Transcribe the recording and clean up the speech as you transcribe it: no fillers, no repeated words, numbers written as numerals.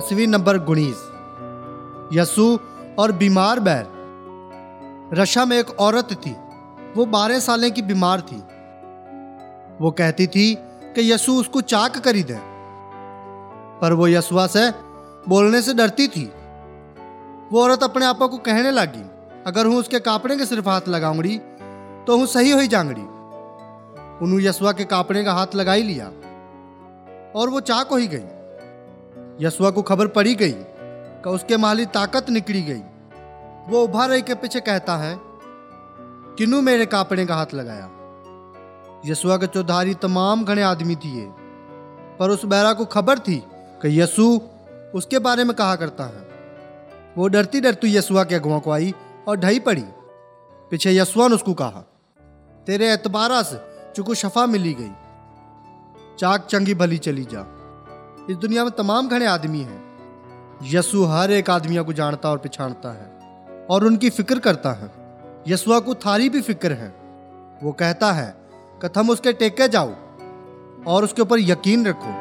तस्वीर नंबर 19। यसू और बीमार बैर। रशा में एक औरत थी। वो 12 साल की बीमार थी। वो कहती थी कि यसू उसको चाक खरीदे, पर वो यसूआ से बोलने से डरती थी। वो औरत अपने आपा को कहने लगी, अगर हूँ उसके कापड़े के सिर्फ हाथ लगाऊंगी तो हूँ सही हो जाऊंगी। उन्होंने यसूआ के कापड़े का हाथ लगा ही लिया और वो चाक हो ही गई। यसूआ को खबर पड़ी गई कि उसके माली ताकत निकली गई। वो उभा रही के पीछे कहता है, किन्नू मेरे कापड़े का हाथ लगाया। यसूआ के चौधारी तमाम घने आदमी थिए, पर उस बैरा को खबर थी कि यसू उसके बारे में कहा करता है। वो डरती डरती यसूआ के अगुआ को आई और ढही पड़ी। पीछे यसूआ ने उसको कहा, तेरे एतबारा से चुको शफा मिली गई, चाक चंगी भली चली जा। इस दुनिया में तमाम घने आदमी हैं। यसू हर एक आदमियों को जानता और पहचानता है और उनकी फिक्र करता है। यसूआ को थारी भी फिक्र है। वो कहता है कि तुम उसके टेके जाओ और उसके ऊपर यकीन रखो।